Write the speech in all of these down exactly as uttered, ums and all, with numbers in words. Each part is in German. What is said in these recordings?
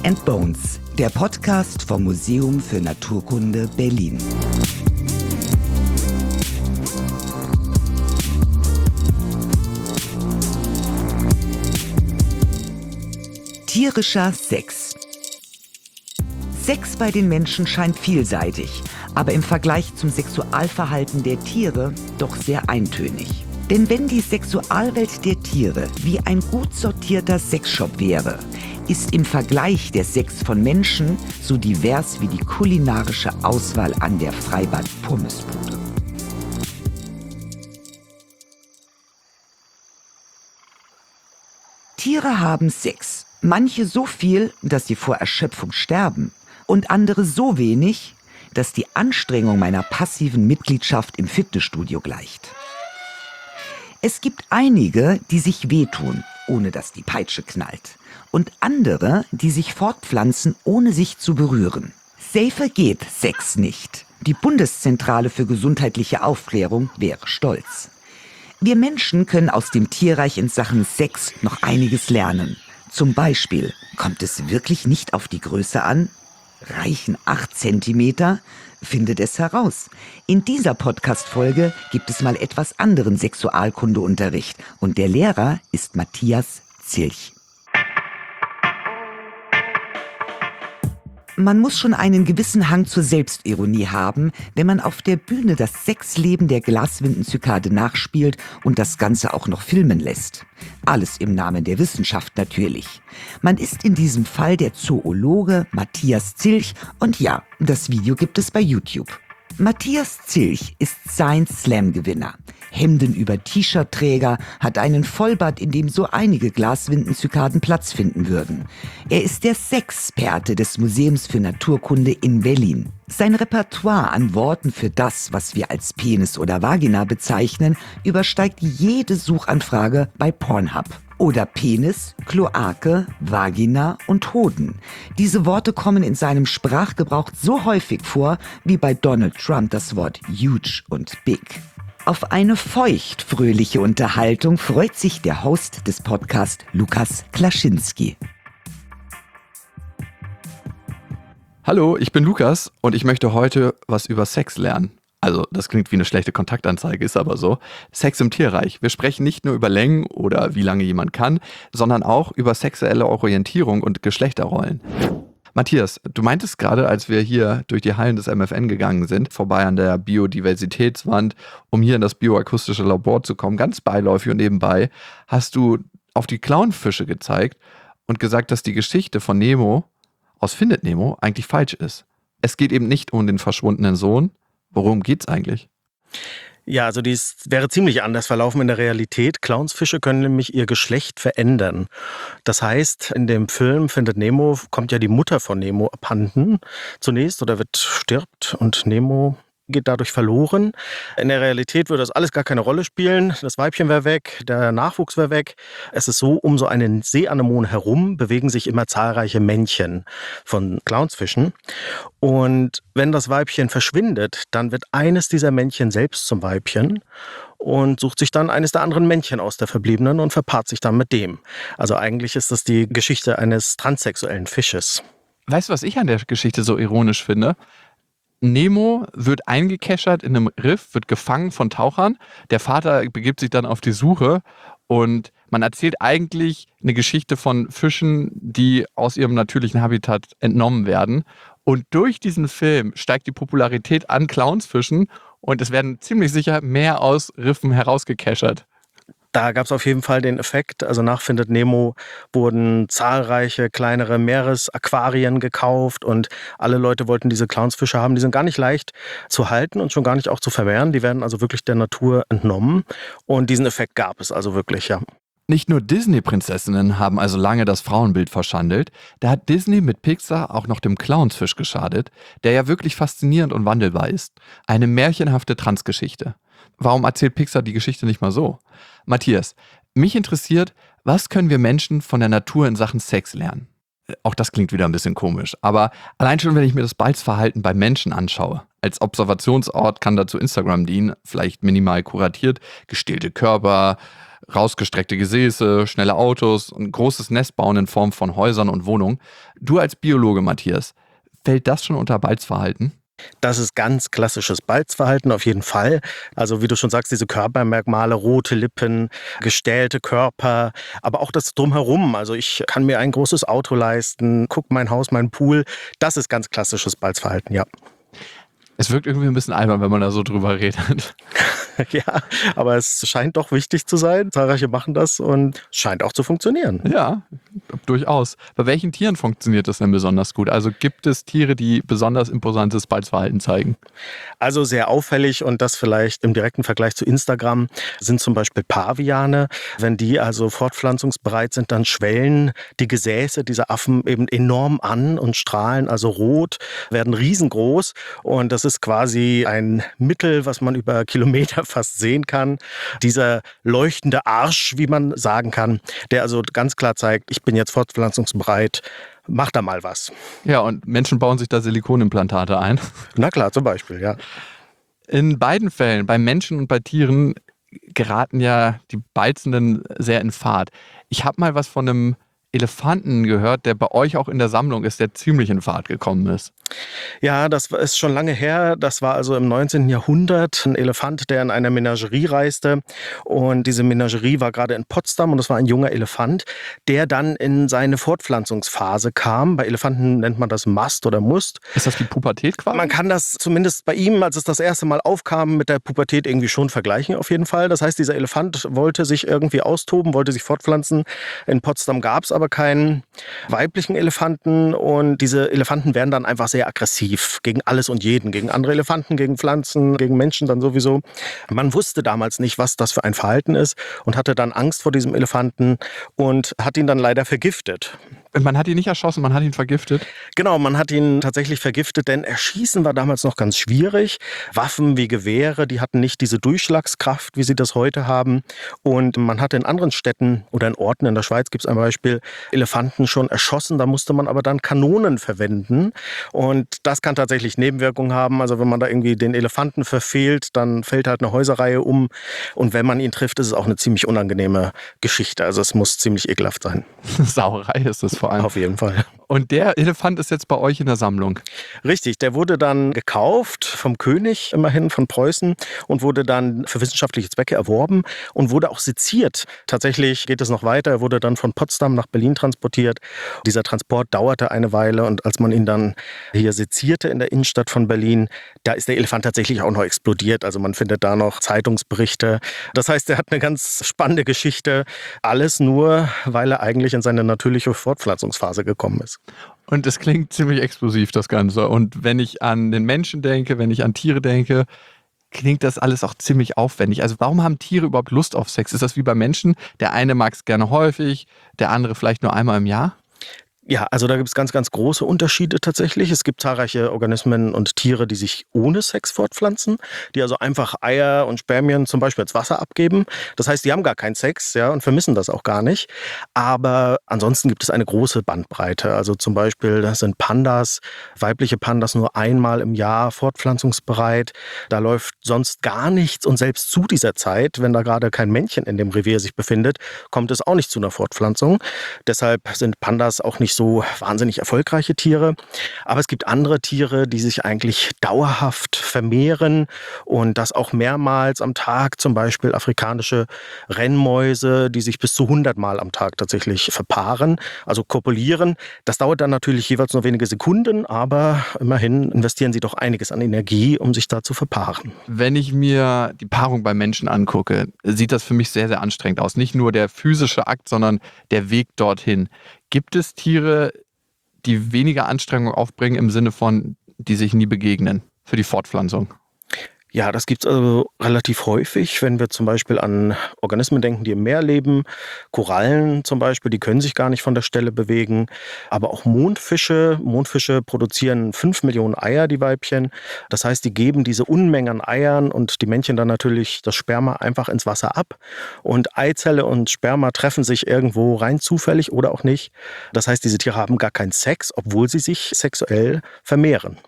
and Bones, der Podcast vom Museum für Naturkunde Berlin. Tierischer Sex. Sex bei den Menschen scheint vielseitig, aber im Vergleich zum Sexualverhalten der Tiere doch sehr eintönig. Denn wenn die Sexualwelt der Tiere wie ein gut sortierter Sexshop wäre, ist im Vergleich der Sex von Menschen so divers wie die kulinarische Auswahl an der Freibad-Pommesbude. Tiere haben Sex, manche so viel, dass sie vor Erschöpfung sterben, und andere so wenig, dass die Anstrengung meiner passiven Mitgliedschaft im Fitnessstudio gleicht. Es gibt einige, die sich wehtun, ohne dass die Peitsche knallt, und andere, die sich fortpflanzen, ohne sich zu berühren. Safer geht Sex nicht. Die Bundeszentrale für gesundheitliche Aufklärung wäre stolz. Wir Menschen können aus dem Tierreich in Sachen Sex noch einiges lernen. Zum Beispiel, kommt es wirklich nicht auf die Größe an? Reichen acht Zentimeter? Findet es heraus. In dieser Podcast-Folge gibt es mal etwas anderen Sexualkundeunterricht und der Lehrer ist Matthias Zilch. Man muss schon einen gewissen Hang zur Selbstironie haben, wenn man auf der Bühne das Sexleben der Glaswindenzykade nachspielt und das Ganze auch noch filmen lässt. Alles im Namen der Wissenschaft natürlich. Man ist in diesem Fall der Zoologe Matthias Zilch und ja, das Video gibt es bei YouTube. Matthias Zilch ist Science-Slam-Gewinner, Hemden über T-Shirt-Träger, hat einen Vollbart, in dem so einige Glaswindenzykaden Platz finden würden. Er ist der Sexperte des Museums für Naturkunde in Berlin. Sein Repertoire an Worten für das, was wir als Penis oder Vagina bezeichnen, übersteigt jede Suchanfrage bei Pornhub. Oder Penis, Kloake, Vagina und Hoden. Diese Worte kommen in seinem Sprachgebrauch so häufig vor, wie bei Donald Trump das Wort huge und big. Auf eine feucht-fröhliche Unterhaltung freut sich der Host des Podcasts, Lukas Klaschinski. Hallo, ich bin Lukas und ich möchte heute was über Sex lernen. Also, das klingt wie eine schlechte Kontaktanzeige, ist aber so. Sex im Tierreich. Wir sprechen nicht nur über Längen oder wie lange jemand kann, sondern auch über sexuelle Orientierung und Geschlechterrollen. Matthias, du meintest gerade, als wir hier durch die Hallen des M F N gegangen sind, vorbei an der Biodiversitätswand, um hier in das bioakustische Labor zu kommen, ganz beiläufig und nebenbei, hast du auf die Clownfische gezeigt und gesagt, dass die Geschichte von Nemo aus Findet Nemo eigentlich falsch ist. Es geht eben nicht um den verschwundenen Sohn. Worum geht's eigentlich? Ja, also dies wäre ziemlich anders verlaufen in der Realität. Clownsfische können nämlich ihr Geschlecht verändern. Das heißt, in dem Film Findet Nemo kommt ja die Mutter von Nemo abhanden zunächst oder wird stirbt und Nemo geht dadurch verloren. In der Realität würde das alles gar keine Rolle spielen. Das Weibchen wäre weg, der Nachwuchs wäre weg. Es ist so, um so einen Seeanemon herum bewegen sich immer zahlreiche Männchen von Clownsfischen. Und wenn das Weibchen verschwindet, dann wird eines dieser Männchen selbst zum Weibchen und sucht sich dann eines der anderen Männchen aus der Verbliebenen und verpaart sich dann mit dem. Also eigentlich ist das die Geschichte eines transsexuellen Fisches. Weißt du, was ich an der Geschichte so ironisch finde? Nemo wird eingekeschert in einem Riff, wird gefangen von Tauchern. Der Vater begibt sich dann auf die Suche und man erzählt eigentlich eine Geschichte von Fischen, die aus ihrem natürlichen Habitat entnommen werden. Und durch diesen Film steigt die Popularität an Clownsfischen und es werden ziemlich sicher mehr aus Riffen herausgekeschert. Da gab es auf jeden Fall den Effekt, also nach Findet Nemo wurden zahlreiche kleinere Meeresaquarien gekauft und alle Leute wollten diese Clownsfische haben. Die sind gar nicht leicht zu halten und schon gar nicht auch zu vermehren. Die werden also wirklich der Natur entnommen und diesen Effekt gab es also wirklich, ja. Nicht nur Disney-Prinzessinnen haben also lange das Frauenbild verschandelt, da hat Disney mit Pixar auch noch dem Clownsfisch geschadet, der ja wirklich faszinierend und wandelbar ist. Eine märchenhafte Transgeschichte. Warum erzählt Pixar die Geschichte nicht mal so? Matthias, mich interessiert, was können wir Menschen von der Natur in Sachen Sex lernen? Auch das klingt wieder ein bisschen komisch, aber allein schon, wenn ich mir das Balzverhalten bei Menschen anschaue. Als Observationsort kann dazu Instagram dienen, vielleicht minimal kuratiert, gestillte Körper, Rausgestreckte Gesäße, schnelle Autos, ein großes Nest bauen in Form von Häusern und Wohnungen. Du als Biologe, Matthias, fällt das schon unter Balzverhalten? Das ist ganz klassisches Balzverhalten auf jeden Fall. Also wie du schon sagst, diese Körpermerkmale, rote Lippen, gestählte Körper, aber auch das Drumherum. Also ich kann mir ein großes Auto leisten, guck mein Haus, mein Pool. Das ist ganz klassisches Balzverhalten, ja. Es wirkt irgendwie ein bisschen albern, wenn man da so drüber redet. Ja, aber es scheint doch wichtig zu sein. Zahlreiche machen das und es scheint auch zu funktionieren. Ja, durchaus. Bei welchen Tieren funktioniert das denn besonders gut? Also gibt es Tiere, die besonders imposantes Balzverhalten zeigen? Also sehr auffällig und das vielleicht im direkten Vergleich zu Instagram sind zum Beispiel Paviane. Wenn die also fortpflanzungsbereit sind, dann schwellen die Gesäße dieser Affen eben enorm an und strahlen also rot, werden riesengroß und das ist quasi ein Mittel, was man über Kilometer fast sehen kann. Dieser leuchtende Arsch, wie man sagen kann, der also ganz klar zeigt, ich bin jetzt fortpflanzungsbereit, mach da mal was. Ja, und Menschen bauen sich da Silikonimplantate ein. Na klar, zum Beispiel, ja. In beiden Fällen, bei Menschen und bei Tieren, geraten ja die Balzenden sehr in Fahrt. Ich habe mal was von einem Elefanten gehört, der bei euch auch in der Sammlung ist, der ziemlich in Fahrt gekommen ist. Ja, das ist schon lange her. Das war also im neunzehnten Jahrhundert ein Elefant, der in einer Menagerie reiste. Und diese Menagerie war gerade in Potsdam und es war ein junger Elefant, der dann in seine Fortpflanzungsphase kam. Bei Elefanten nennt man das Mast oder Must. Ist das die Pubertät quasi? Man kann das zumindest bei ihm, als es das erste Mal aufkam, mit der Pubertät irgendwie schon vergleichen auf jeden Fall. Das heißt, dieser Elefant wollte sich irgendwie austoben, wollte sich fortpflanzen. In Potsdam gab es aber keinen weiblichen Elefanten und diese Elefanten werden dann einfach sehr aggressiv gegen alles und jeden, gegen andere Elefanten, gegen Pflanzen, gegen Menschen dann sowieso. Man wusste damals nicht, was das für ein Verhalten ist und hatte dann Angst vor diesem Elefanten und hat ihn dann leider vergiftet. Man hat ihn nicht erschossen, man hat ihn vergiftet? Genau, man hat ihn tatsächlich vergiftet, denn Erschießen war damals noch ganz schwierig. Waffen wie Gewehre, die hatten nicht diese Durchschlagskraft, wie sie das heute haben. Und man hat in anderen Städten oder in Orten in der Schweiz, gibt es ein Beispiel, Elefanten schon erschossen. Da musste man aber dann Kanonen verwenden. Und das kann tatsächlich Nebenwirkungen haben. Also wenn man da irgendwie den Elefanten verfehlt, dann fällt halt eine Häuserreihe um. Und wenn man ihn trifft, ist es auch eine ziemlich unangenehme Geschichte. Also es muss ziemlich ekelhaft sein. Sauerei ist es vor allem. Auf jeden Fall. Und der Elefant ist jetzt bei euch in der Sammlung? Richtig, der wurde dann gekauft vom König, immerhin von Preußen, und wurde dann für wissenschaftliche Zwecke erworben und wurde auch seziert. Tatsächlich geht es noch weiter. Er wurde dann von Potsdam nach Berlin transportiert. Dieser Transport dauerte eine Weile und als man ihn dann hier sezierte in der Innenstadt von Berlin, da ist der Elefant tatsächlich auch noch explodiert. Also man findet da noch Zeitungsberichte. Das heißt, er hat eine ganz spannende Geschichte. Alles nur, weil er eigentlich in seine natürliche Fortpflanzungsphase gekommen ist. Und es klingt ziemlich explosiv, das Ganze. Und wenn ich an den Menschen denke, wenn ich an Tiere denke, klingt das alles auch ziemlich aufwendig. Also warum haben Tiere überhaupt Lust auf Sex? Ist das wie bei Menschen? Der eine mag es gerne häufig, der andere vielleicht nur einmal im Jahr? Ja, also da gibt es ganz, ganz große Unterschiede tatsächlich. Es gibt zahlreiche Organismen und Tiere, die sich ohne Sex fortpflanzen, die also einfach Eier und Spermien zum Beispiel ins Wasser abgeben. Das heißt, die haben gar keinen Sex, ja, und vermissen das auch gar nicht. Aber ansonsten gibt es eine große Bandbreite. Also zum Beispiel, das sind Pandas, weibliche Pandas nur einmal im Jahr fortpflanzungsbereit. Da läuft sonst gar nichts und selbst zu dieser Zeit, wenn da gerade kein Männchen in dem Revier sich befindet, kommt es auch nicht zu einer Fortpflanzung. Deshalb sind Pandas auch nicht so wahnsinnig erfolgreiche Tiere. Aber es gibt andere Tiere, die sich eigentlich dauerhaft vermehren und das auch mehrmals am Tag. Zum Beispiel afrikanische Rennmäuse, die sich bis zu hundert Mal am Tag tatsächlich verpaaren, also kopulieren. Das dauert dann natürlich jeweils nur wenige Sekunden, aber immerhin investieren sie doch einiges an Energie, um sich da zu verpaaren. Wenn ich mir die Paarung bei Menschen angucke, sieht das für mich sehr, sehr anstrengend aus. Nicht nur der physische Akt, sondern der Weg dorthin. Gibt es Tiere, die weniger Anstrengung aufbringen im Sinne von, die sich nie begegnen für die Fortpflanzung? Ja, das gibt es also relativ häufig, wenn wir zum Beispiel an Organismen denken, die im Meer leben. Korallen zum Beispiel, die können sich gar nicht von der Stelle bewegen. Aber auch Mondfische. Mondfische produzieren fünf Millionen Eier, die Weibchen. Das heißt, die geben diese Unmengen an Eiern und die Männchen dann natürlich das Sperma einfach ins Wasser ab. Und Eizelle und Sperma treffen sich irgendwo rein zufällig oder auch nicht. Das heißt, diese Tiere haben gar keinen Sex, obwohl sie sich sexuell vermehren.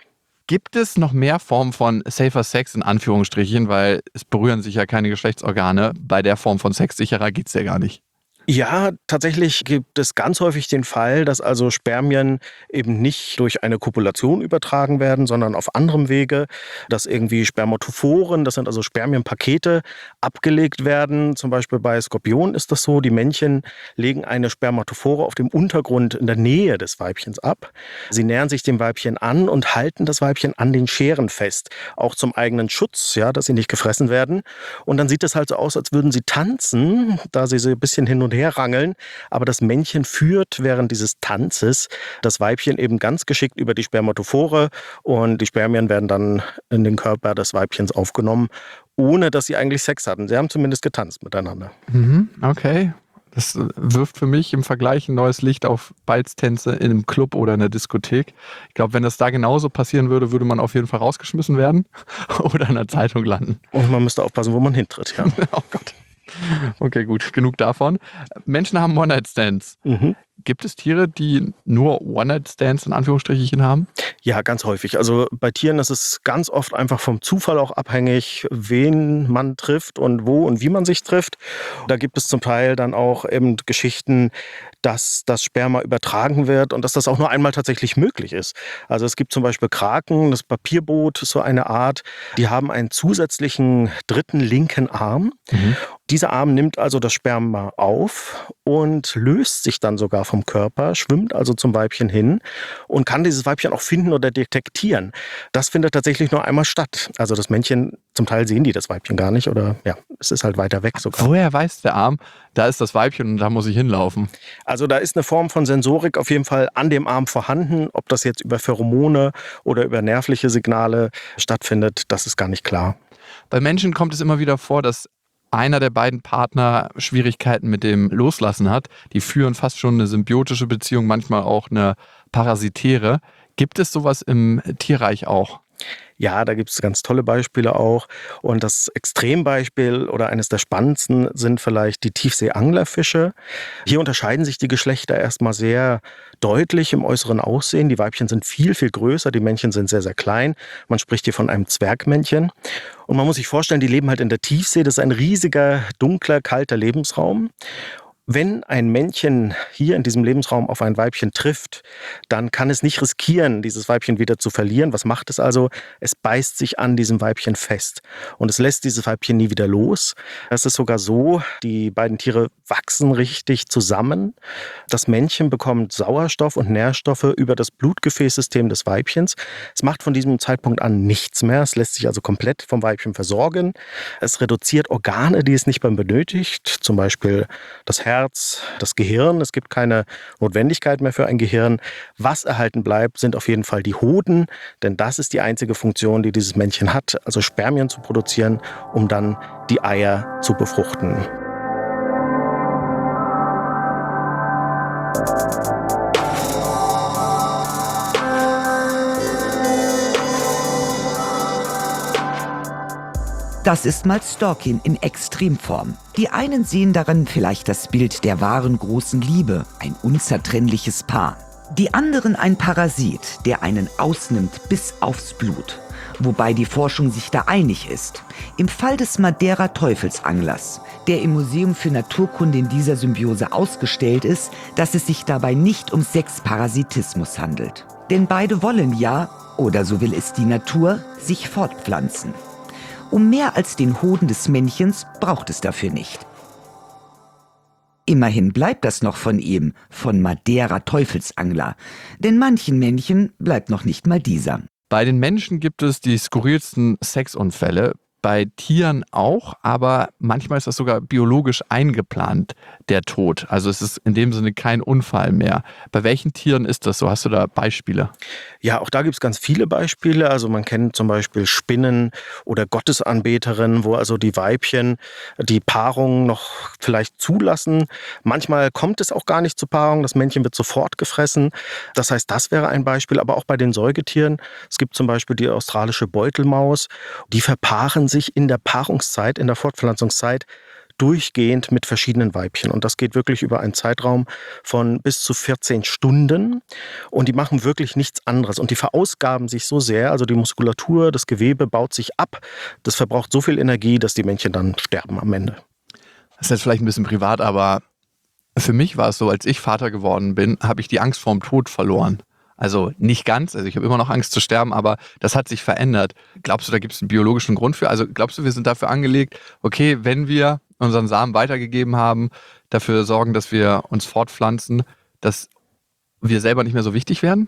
Gibt es noch mehr Formen von safer Sex in Anführungsstrichen, weil es berühren sich ja keine Geschlechtsorgane. Bei der Form von Sex sicherer geht's ja gar nicht. Ja, tatsächlich gibt es ganz häufig den Fall, dass also Spermien eben nicht durch eine Kopulation übertragen werden, sondern auf anderem Wege, dass irgendwie Spermatophoren, das sind also Spermienpakete, abgelegt werden. Zum Beispiel bei Skorpionen ist das so, die Männchen legen eine Spermatophore auf dem Untergrund in der Nähe des Weibchens ab. Sie nähern sich dem Weibchen an und halten das Weibchen an den Scheren fest, auch zum eigenen Schutz, ja, dass sie nicht gefressen werden. Und dann sieht es halt so aus, als würden sie tanzen, da sie so ein bisschen hin und herrangeln, aber das Männchen führt während dieses Tanzes das Weibchen eben ganz geschickt über die Spermatophore und die Spermien werden dann in den Körper des Weibchens aufgenommen, ohne dass sie eigentlich Sex hatten. Sie haben zumindest getanzt miteinander. Mhm, okay. Das wirft für mich im Vergleich ein neues Licht auf Balztänze in einem Club oder in einer Diskothek. Ich glaube, wenn das da genauso passieren würde, würde man auf jeden Fall rausgeschmissen werden oder in der Zeitung landen. Und man müsste aufpassen, wo man hintritt. Ja. Oh Gott. Okay, gut, genug davon. Menschen haben One-Night-Stands. Mhm. Gibt es Tiere, die nur One-Night-Stands in Anführungsstrichen haben? Ja, ganz häufig. Also bei Tieren ist es ganz oft einfach vom Zufall auch abhängig, wen man trifft und wo und wie man sich trifft. Da gibt es zum Teil dann auch eben Geschichten, dass das Sperma übertragen wird und dass das auch nur einmal tatsächlich möglich ist. Also es gibt zum Beispiel Kraken, das Papierboot, so eine Art, die haben einen zusätzlichen dritten linken Arm. Mhm. Dieser Arm nimmt also das Sperma auf und löst sich dann sogar vom Körper, schwimmt also zum Weibchen hin und kann dieses Weibchen auch finden oder detektieren. Das findet tatsächlich nur einmal statt. Also das Männchen, zum Teil sehen die das Weibchen gar nicht oder ja, es ist halt weiter weg sogar. Woher weiß der Arm, da ist das Weibchen und da muss ich hinlaufen? Also da ist eine Form von Sensorik auf jeden Fall an dem Arm vorhanden. Ob das jetzt über Pheromone oder über nervliche Signale stattfindet, das ist gar nicht klar. Bei Menschen kommt es immer wieder vor, dass einer der beiden Partner Schwierigkeiten mit dem Loslassen hat. Die führen fast schon eine symbiotische Beziehung, manchmal auch eine parasitäre. Gibt es sowas im Tierreich auch? Ja, da gibt es ganz tolle Beispiele auch. Und das Extrembeispiel oder eines der spannendsten sind vielleicht die Tiefseeanglerfische. Hier unterscheiden sich die Geschlechter erstmal sehr deutlich im äußeren Aussehen. Die Weibchen sind viel, viel größer, die Männchen sind sehr, sehr klein. Man spricht hier von einem Zwergmännchen. Und man muss sich vorstellen, die leben halt in der Tiefsee. Das ist ein riesiger, dunkler, kalter Lebensraum. Wenn ein Männchen hier in diesem Lebensraum auf ein Weibchen trifft, dann kann es nicht riskieren, dieses Weibchen wieder zu verlieren. Was macht es also? Es beißt sich an diesem Weibchen fest und es lässt dieses Weibchen nie wieder los. Es ist sogar so, die beiden Tiere wachsen richtig zusammen. Das Männchen bekommt Sauerstoff und Nährstoffe über das Blutgefäßsystem des Weibchens. Es macht von diesem Zeitpunkt an nichts mehr. Es lässt sich also komplett vom Weibchen versorgen. Es reduziert Organe, die es nicht mehr benötigt, zum Beispiel das Herz, das Gehirn. Es gibt keine Notwendigkeit mehr für ein Gehirn. Was erhalten bleibt, sind auf jeden Fall die Hoden, denn das ist die einzige Funktion, die dieses Männchen hat, also Spermien zu produzieren, um dann die Eier zu befruchten. Das ist mal Stalking in Extremform. Die einen sehen darin vielleicht das Bild der wahren großen Liebe, ein unzertrennliches Paar. Die anderen ein Parasit, der einen ausnimmt bis aufs Blut. Wobei die Forschung sich da einig ist. Im Fall des Madeira-Teufelsanglers, der im Museum für Naturkunde in dieser Symbiose ausgestellt ist, dass es sich dabei nicht um Sexparasitismus handelt. Denn beide wollen ja, oder so will es die Natur, sich fortpflanzen. Um mehr als den Hoden des Männchens braucht es dafür nicht. Immerhin bleibt das noch von ihm, von Madeira-Teufelsangler. Denn manchen Männchen bleibt noch nicht mal dieser. Bei den Menschen gibt es die skurrilsten Sexunfälle. Bei Tieren auch, aber manchmal ist das sogar biologisch eingeplant, der Tod. Also es ist in dem Sinne kein Unfall mehr. Bei welchen Tieren ist das so? Hast du da Beispiele? Ja, auch da gibt es ganz viele Beispiele. Also man kennt zum Beispiel Spinnen oder Gottesanbeterinnen, wo also die Weibchen die Paarung noch vielleicht zulassen. Manchmal kommt es auch gar nicht zur Paarung. Das Männchen wird sofort gefressen. Das heißt, das wäre ein Beispiel. Aber auch bei den Säugetieren. Es gibt zum Beispiel die australische Beutelmaus. Die verpaaren sich in der Paarungszeit, in der Fortpflanzungszeit durchgehend mit verschiedenen Weibchen. Und das geht wirklich über einen Zeitraum von bis zu vierzehn Stunden. Und die machen wirklich nichts anderes. Und die verausgaben sich so sehr, also die Muskulatur, das Gewebe baut sich ab. Das verbraucht so viel Energie, dass die Männchen dann sterben am Ende. Das ist jetzt vielleicht ein bisschen privat, aber für mich war es so, als ich Vater geworden bin, habe ich die Angst vorm Tod verloren. Also nicht ganz, also ich habe immer noch Angst zu sterben, aber das hat sich verändert. Glaubst du, da gibt es einen biologischen Grund für? Also glaubst du, wir sind dafür angelegt, okay, wenn wir unseren Samen weitergegeben haben, dafür sorgen, dass wir uns fortpflanzen, dass wir selber nicht mehr so wichtig werden?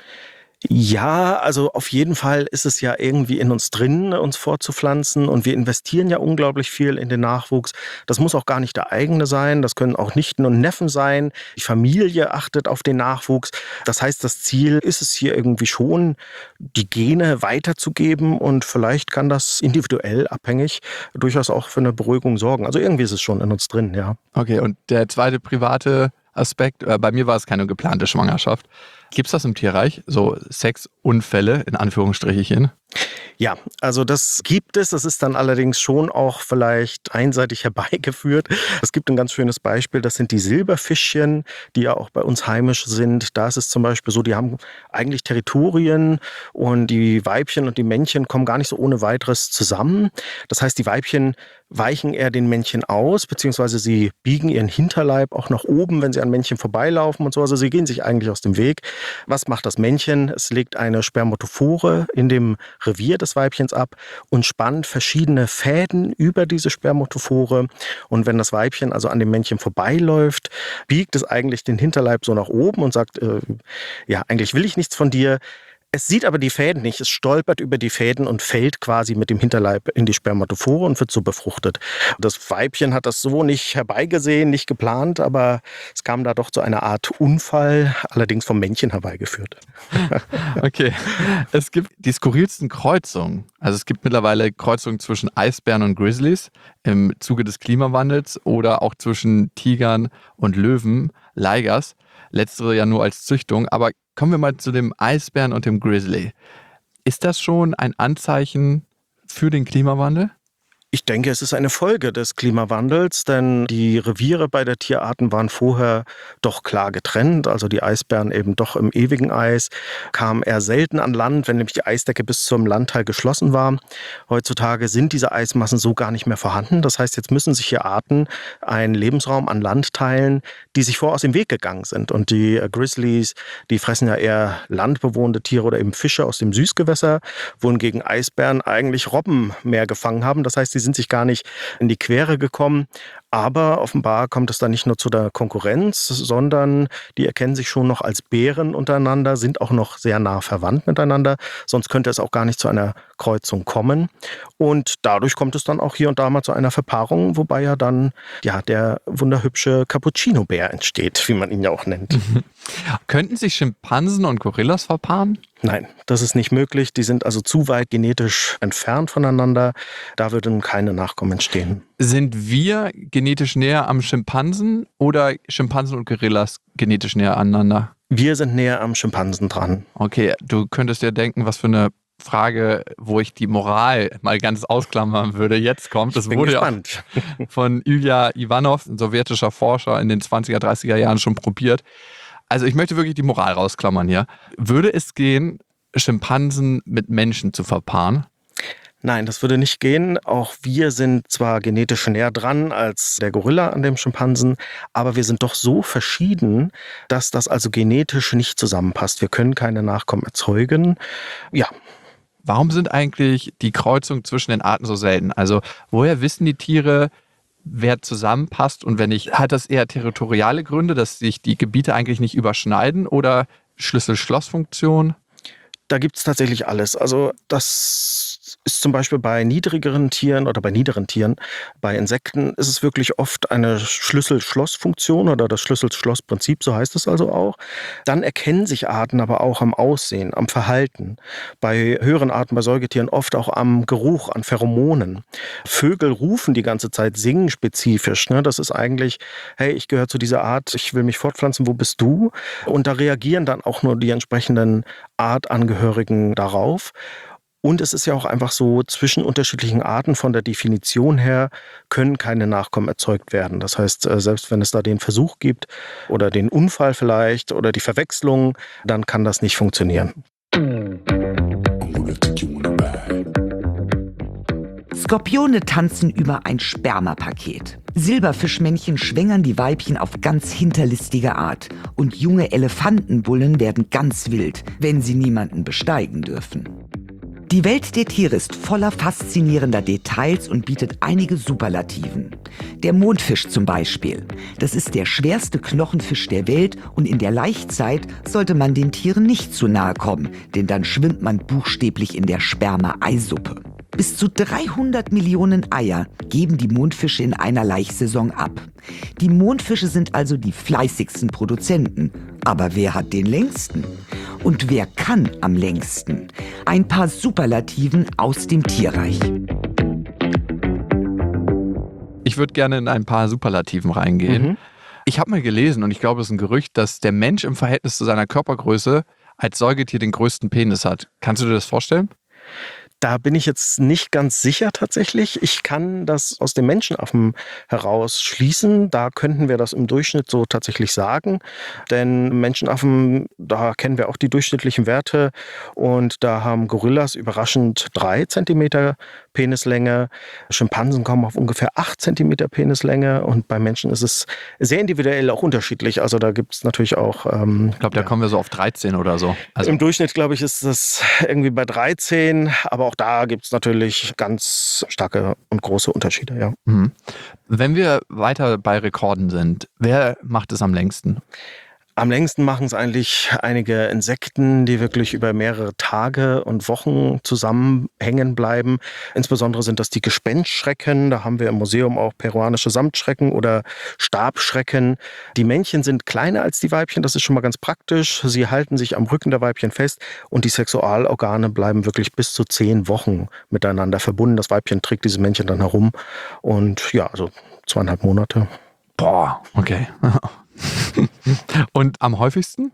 Ja, also auf jeden Fall ist es ja irgendwie in uns drin, uns fortzupflanzen, und wir investieren ja unglaublich viel in den Nachwuchs. Das muss auch gar nicht der eigene sein, das können auch Nichten und Neffen sein. Die Familie achtet auf den Nachwuchs. Das heißt, das Ziel ist es hier irgendwie schon, die Gene weiterzugeben, und vielleicht kann das individuell abhängig durchaus auch für eine Beruhigung sorgen. Also irgendwie ist es schon in uns drin, ja. Okay, und der zweite private Aspekt, äh, bei mir war es keine geplante Schwangerschaft. Gibt es das im Tierreich, so Sexunfälle in Anführungsstrichen? Ja, also das gibt es. Das ist dann allerdings schon auch vielleicht einseitig herbeigeführt. Es gibt ein ganz schönes Beispiel, das sind die Silberfischchen, die ja auch bei uns heimisch sind. Da ist es zum Beispiel so, die haben eigentlich Territorien, und die Weibchen und die Männchen kommen gar nicht so ohne weiteres zusammen. Das heißt, die Weibchen weichen eher den Männchen aus, beziehungsweise sie biegen ihren Hinterleib auch nach oben, wenn sie an Männchen vorbeilaufen und so. Also sie gehen sich eigentlich aus dem Weg. Was macht das Männchen? Es legt eine Spermatophore in dem Revier des Weibchens ab und spannt verschiedene Fäden über diese Spermatophore. Und wenn das Weibchen also an dem Männchen vorbeiläuft, biegt es eigentlich den Hinterleib so nach oben und sagt, äh, ja, eigentlich will ich nichts von dir. Es sieht aber die Fäden nicht, es stolpert über die Fäden und fällt quasi mit dem Hinterleib in die Spermatophore und wird so befruchtet. Das Weibchen hat das so nicht herbeigesehen, nicht geplant, aber es kam da doch zu einer Art Unfall, allerdings vom Männchen herbeigeführt. Okay, es gibt die skurrilsten Kreuzungen. Also es gibt mittlerweile Kreuzungen zwischen Eisbären und Grizzlies im Zuge des Klimawandels oder auch zwischen Tigern und Löwen, Ligers. Letztere ja nur als Züchtung, aber kommen wir mal zu dem Eisbären und dem Grizzly. Ist das schon ein Anzeichen für den Klimawandel? Ich denke, es ist eine Folge des Klimawandels, denn die Reviere bei der Tierarten waren vorher doch klar getrennt. Also die Eisbären eben doch im ewigen Eis, kamen eher selten an Land, wenn nämlich die Eisdecke bis zum Landteil geschlossen war. Heutzutage sind diese Eismassen so gar nicht mehr vorhanden. Das heißt, jetzt müssen sich hier Arten einen Lebensraum an Land teilen, die sich vorher aus dem Weg gegangen sind. Und die Grizzlies, die fressen ja eher landbewohnende Tiere oder eben Fische aus dem Süßgewässer, wohingegen Eisbären eigentlich Robben mehr gefangen haben. Das heißt, die sind sich gar nicht in die Quere gekommen. Aber offenbar kommt es da nicht nur zu der Konkurrenz, sondern die erkennen sich schon noch als Bären untereinander, sind auch noch sehr nah verwandt miteinander. Sonst könnte es auch gar nicht zu einer Kreuzung kommen. Und dadurch kommt es dann auch hier und da mal zu einer Verpaarung, wobei ja dann ja der wunderhübsche Cappuccino-Bär entsteht, wie man ihn ja auch nennt. Könnten sich Schimpansen und Gorillas verpaaren? Nein, das ist nicht möglich. Die sind also zu weit genetisch entfernt voneinander. Da würden keine Nachkommen entstehen. Sind wir genetisch näher am Schimpansen oder Schimpansen und Gorillas genetisch näher aneinander? Wir sind näher am Schimpansen dran. Okay, du könntest dir denken, was für eine Frage, wo ich die Moral mal ganz ausklammern würde, jetzt kommt. Das wurde ja von Ilja Ivanov, ein sowjetischer Forscher, in den zwanziger, dreißiger Jahren schon probiert. Also ich möchte wirklich die Moral rausklammern hier. Würde es gehen, Schimpansen mit Menschen zu verpaaren? Nein, das würde nicht gehen. Auch wir sind zwar genetisch näher dran als der Gorilla an dem Schimpansen, aber wir sind doch so verschieden, dass das also genetisch nicht zusammenpasst. Wir können keine Nachkommen erzeugen. Ja. Warum sind eigentlich die Kreuzungen zwischen den Arten so selten? Also woher wissen die Tiere, wer zusammenpasst und wer nicht? Hat das eher territoriale Gründe, dass sich die Gebiete eigentlich nicht überschneiden, oder Schlüssel-Schloss-Funktion? Da gibt es tatsächlich alles. Also das ist zum Beispiel bei niedrigeren Tieren oder bei niederen Tieren, bei Insekten ist es wirklich oft eine Schlüssel-Schloss-Funktion oder das Schlüssel-Schloss-Prinzip, so heißt es also auch. Dann erkennen sich Arten aber auch am Aussehen, am Verhalten. Bei höheren Arten, bei Säugetieren oft auch am Geruch, an Pheromonen. Vögel rufen die ganze Zeit, singen spezifisch. Ne? Das ist eigentlich, hey, ich gehöre zu dieser Art, ich will mich fortpflanzen, wo bist du? Und da reagieren dann auch nur die entsprechenden Artangehörigen darauf. Und es ist ja auch einfach so, zwischen unterschiedlichen Arten von der Definition her können keine Nachkommen erzeugt werden. Das heißt, selbst wenn es da den Versuch gibt oder den Unfall vielleicht oder die Verwechslung, dann kann das nicht funktionieren. Skorpione tanzen über ein Spermapaket. Silberfischmännchen schwängern die Weibchen auf ganz hinterlistige Art. Und junge Elefantenbullen werden ganz wild, wenn sie niemanden besteigen dürfen. Die Welt der Tiere ist voller faszinierender Details und bietet einige Superlativen. Der Mondfisch zum Beispiel. Das ist der schwerste Knochenfisch der Welt und in der Laichzeit sollte man den Tieren nicht zu nahe kommen, denn dann schwimmt man buchstäblich in der Sperma-Eisuppe. Bis zu dreihundert Millionen Eier geben die Mondfische in einer Laichsaison ab. Die Mondfische sind also die fleißigsten Produzenten. Aber wer hat den längsten? Und wer kann am längsten? Ein paar Superlativen aus dem Tierreich. Ich würde gerne in ein paar Superlativen reingehen. Mhm. Ich habe mal gelesen, und ich glaube, es ist ein Gerücht, dass der Mensch im Verhältnis zu seiner Körpergröße als Säugetier den größten Penis hat. Kannst du dir das vorstellen? Da bin ich jetzt nicht ganz sicher tatsächlich. Ich kann das aus dem Menschenaffen heraus schließen. Da könnten wir das im Durchschnitt so tatsächlich sagen. Denn Menschenaffen, da kennen wir auch die durchschnittlichen Werte. Und da haben Gorillas überraschend drei Zentimeter Penislänge. Schimpansen kommen auf ungefähr acht Zentimeter Penislänge. Und bei Menschen ist es sehr individuell auch unterschiedlich. Also da gibt es natürlich auch... Ähm, ich glaube, da ja. kommen wir so auf dreizehn oder so. Also im Durchschnitt, glaube ich, ist das irgendwie bei dreizehn. Aber auch da gibt es natürlich ganz starke und große Unterschiede. Ja. Mhm. Wenn wir weiter bei Rekorden sind, wer macht es am längsten? Am längsten machen es eigentlich einige Insekten, die wirklich über mehrere Tage und Wochen zusammenhängen bleiben. Insbesondere sind das die Gespenstschrecken. Da haben wir im Museum auch peruanische Samtschrecken oder Stabschrecken. Die Männchen sind kleiner als die Weibchen, das ist schon mal ganz praktisch. Sie halten sich am Rücken der Weibchen fest und die Sexualorgane bleiben wirklich bis zu zehn Wochen miteinander verbunden. Das Weibchen trägt dieses Männchen dann herum und ja, also zweieinhalb Monate. Boah, okay. Und am häufigsten?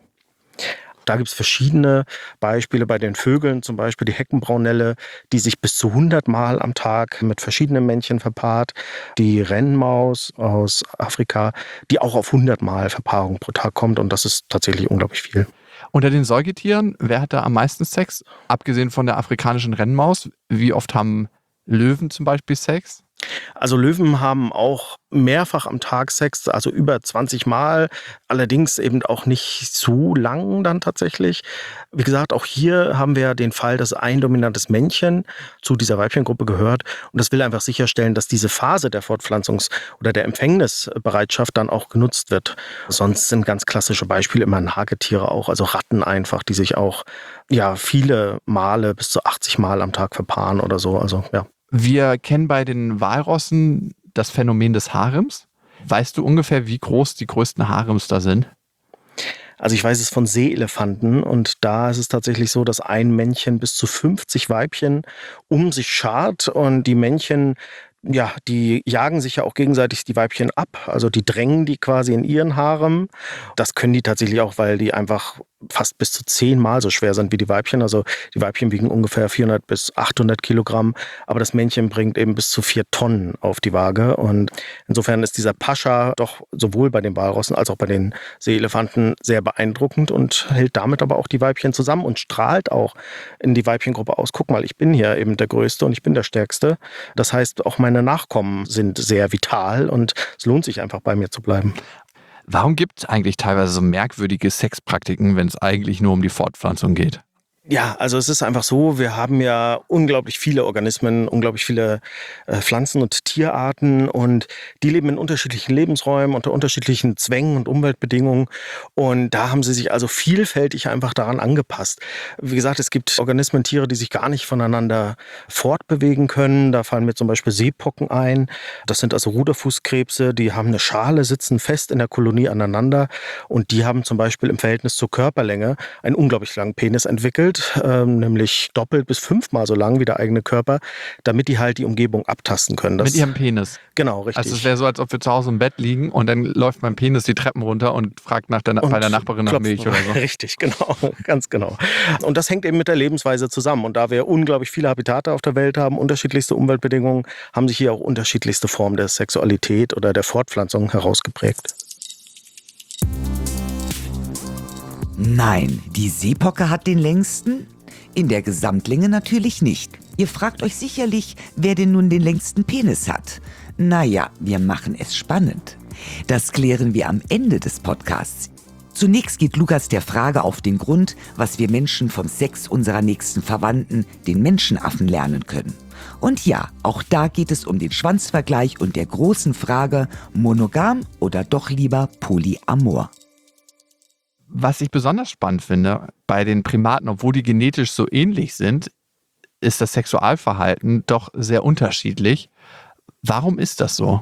Da gibt es verschiedene Beispiele bei den Vögeln, zum Beispiel die Heckenbraunelle, die sich bis zu hundert Mal am Tag mit verschiedenen Männchen verpaart. Die Rennmaus aus Afrika, die auch auf hundert Mal Verpaarung pro Tag kommt und das ist tatsächlich unglaublich viel. Unter den Säugetieren, wer hat da am meisten Sex? Abgesehen von der afrikanischen Rennmaus, wie oft haben Löwen zum Beispiel Sex? Also Löwen haben auch mehrfach am Tag Sex, also über zwanzig Mal, allerdings eben auch nicht so lang dann tatsächlich. Wie gesagt, auch hier haben wir den Fall, dass ein dominantes Männchen zu dieser Weibchengruppe gehört und das will einfach sicherstellen, dass diese Phase der Fortpflanzungs- oder der Empfängnisbereitschaft dann auch genutzt wird. Sonst sind ganz klassische Beispiele immer Nagetiere auch, also Ratten einfach, die sich auch ja viele Male, bis zu achtzig Mal am Tag verpaaren oder so, also ja. Wir kennen bei den Walrossen das Phänomen des Harems. Weißt du ungefähr, wie groß die größten Harems da sind? Also ich weiß es von Seeelefanten und da ist es tatsächlich so, dass ein Männchen bis zu fünfzig Weibchen um sich schart und die Männchen, ja, die jagen sich ja auch gegenseitig die Weibchen ab, also die drängen die quasi in ihren Harem. Das können die tatsächlich auch, weil die einfach fast bis zu zehnmal so schwer sind wie die Weibchen. Also die Weibchen wiegen ungefähr vierhundert bis achthundert Kilogramm, aber das Männchen bringt eben bis zu vier Tonnen auf die Waage. Und insofern ist dieser Pascha doch sowohl bei den Walrossen als auch bei den Seeelefanten sehr beeindruckend und hält damit aber auch die Weibchen zusammen und strahlt auch in die Weibchengruppe aus. Guck mal, ich bin hier eben der Größte und ich bin der Stärkste. Das heißt, auch meine Nachkommen sind sehr vital und es lohnt sich einfach bei mir zu bleiben. Warum gibt es eigentlich teilweise so merkwürdige Sexpraktiken, wenn es eigentlich nur um die Fortpflanzung geht? Ja, also es ist einfach so, wir haben ja unglaublich viele Organismen, unglaublich viele äh, Pflanzen- und Tierarten und die leben in unterschiedlichen Lebensräumen, unter unterschiedlichen Zwängen und Umweltbedingungen und da haben sie sich also vielfältig einfach daran angepasst. Wie gesagt, es gibt Organismen, Tiere, die sich gar nicht voneinander fortbewegen können. Da fallen mir zum Beispiel Seepocken ein. Das sind also Ruderfußkrebse, die haben eine Schale, sitzen fest in der Kolonie aneinander und die haben zum Beispiel im Verhältnis zur Körperlänge einen unglaublich langen Penis entwickelt. sind, ähm, nämlich doppelt bis fünfmal so lang wie der eigene Körper, damit die halt die Umgebung abtasten können. Das, Mit ihrem Penis. Genau, richtig. Also es wäre so, als ob wir zu Hause im Bett liegen und dann läuft mein Penis die Treppen runter und fragt nach der, Und bei der Nachbarin nach klopft. Milch oder so. Richtig, genau, ganz genau. Und das hängt eben mit der Lebensweise zusammen. Und da wir unglaublich viele Habitate auf der Welt haben, unterschiedlichste Umweltbedingungen, haben sich hier auch unterschiedlichste Formen der Sexualität oder der Fortpflanzung herausgeprägt. Nein, die Seepocke hat den längsten? In der Gesamtlänge natürlich nicht. Ihr fragt euch sicherlich, wer denn nun den längsten Penis hat. Naja, wir machen es spannend. Das klären wir am Ende des Podcasts. Zunächst geht Lukas der Frage auf den Grund, was wir Menschen vom Sex unserer nächsten Verwandten, den Menschenaffen, lernen können. Und ja, auch da geht es um den Schwanzvergleich und der großen Frage, monogam oder doch lieber polyamor. Was ich besonders spannend finde bei den Primaten, obwohl die genetisch so ähnlich sind, ist das Sexualverhalten doch sehr unterschiedlich. Warum ist das so?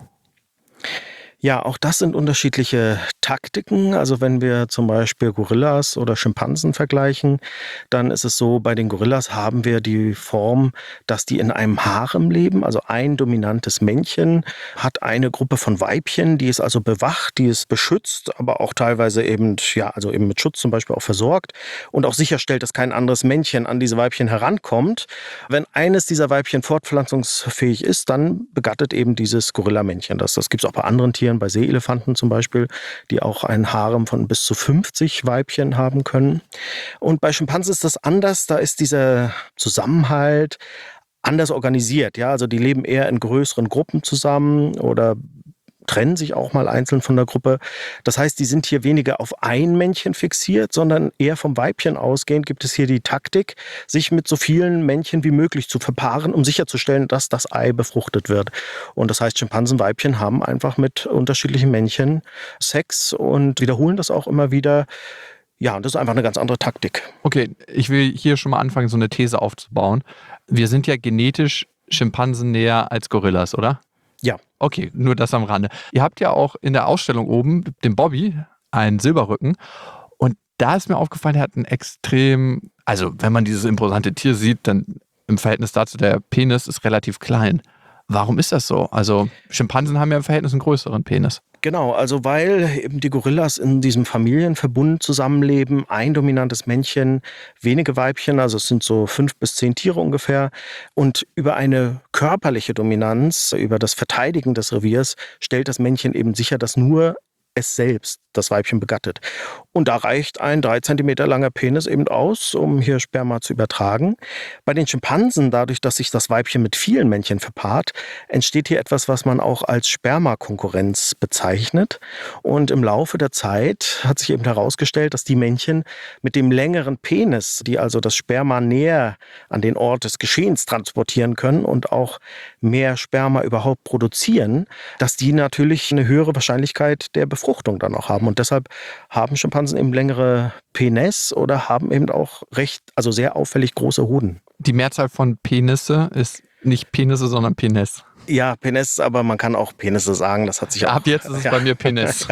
Ja, auch das sind unterschiedliche Taktiken. Also wenn wir zum Beispiel Gorillas oder Schimpansen vergleichen, dann ist es so, bei den Gorillas haben wir die Form, dass die in einem Harem leben. Also ein dominantes Männchen hat eine Gruppe von Weibchen, die ist also bewacht, die ist beschützt, aber auch teilweise eben, ja, also eben mit Schutz zum Beispiel auch versorgt und auch sicherstellt, dass kein anderes Männchen an diese Weibchen herankommt. Wenn eines dieser Weibchen fortpflanzungsfähig ist, dann begattet eben dieses Gorillamännchen das. Das gibt es auch bei anderen Tieren, bei Seeelefanten zum Beispiel, die auch ein Harem von bis zu fünfzig Weibchen haben können. Und bei Schimpansen ist das anders. Da ist dieser Zusammenhalt anders organisiert. Ja, also die leben eher in größeren Gruppen zusammen oder trennen sich auch mal einzeln von der Gruppe. Das heißt, die sind hier weniger auf ein Männchen fixiert, sondern eher vom Weibchen ausgehend gibt es hier die Taktik, sich mit so vielen Männchen wie möglich zu verpaaren, um sicherzustellen, dass das Ei befruchtet wird. Und das heißt, Schimpansenweibchen haben einfach mit unterschiedlichen Männchen Sex und wiederholen das auch immer wieder. Ja, und das ist einfach eine ganz andere Taktik. Okay, ich will hier schon mal anfangen, so eine These aufzubauen. Wir sind ja genetisch Schimpansen näher als Gorillas, oder? Ja. Okay, nur das am Rande. Ihr habt ja auch in der Ausstellung oben, den Bobby, einen Silberrücken. Und da ist mir aufgefallen, er hat einen extrem, also wenn man dieses imposante Tier sieht, dann im Verhältnis dazu, der Penis ist relativ klein. Warum ist das so? Also Schimpansen haben ja im Verhältnis einen größeren Penis. Genau, also weil eben die Gorillas in diesem Familienverbund zusammenleben, ein dominantes Männchen, wenige Weibchen, also es sind so fünf bis zehn Tiere ungefähr. Und über eine körperliche Dominanz, über das Verteidigen des Reviers, stellt das Männchen eben sicher, dass nur es selbst das Weibchen begattet. Und da reicht ein drei Zentimeter langer Penis eben aus, um hier Sperma zu übertragen. Bei den Schimpansen, dadurch, dass sich das Weibchen mit vielen Männchen verpaart, entsteht hier etwas, was man auch als Spermakonkurrenz bezeichnet. Und im Laufe der Zeit hat sich eben herausgestellt, dass die Männchen mit dem längeren Penis, die also das Sperma näher an den Ort des Geschehens transportieren können und auch mehr Sperma überhaupt produzieren, dass die natürlich eine höhere Wahrscheinlichkeit der Befruchtung dann auch haben. Und deshalb haben Schimpansen eben längere Penis oder haben eben auch recht, also sehr auffällig große Hoden. Die Mehrzahl von Penisse ist nicht Penisse, sondern Penis. Ja, Penis, aber man kann auch Penisse sagen, das hat sich auch... Ab jetzt ist es ja. bei mir Penis.